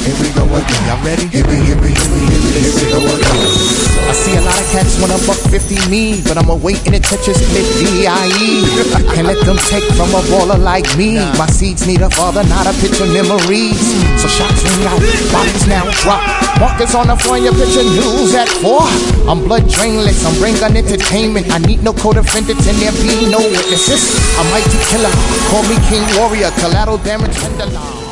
Here we go again. Y'all ready? Here we go again. I see a lot of cats wanna buck 50 me, but I'm awaiting a Tetris split D.I.E. Can't let them take from a baller like me. My seeds need a father, not a picture memories. So shots ring out, bodies now drop. Markers on the floor, your picture news at 4. I'm blood drainless, I'm brain gun entertainment. I need no co-defendants and there be no witnesses. A mighty killer, call me King Warrior, collateral damage, tender law.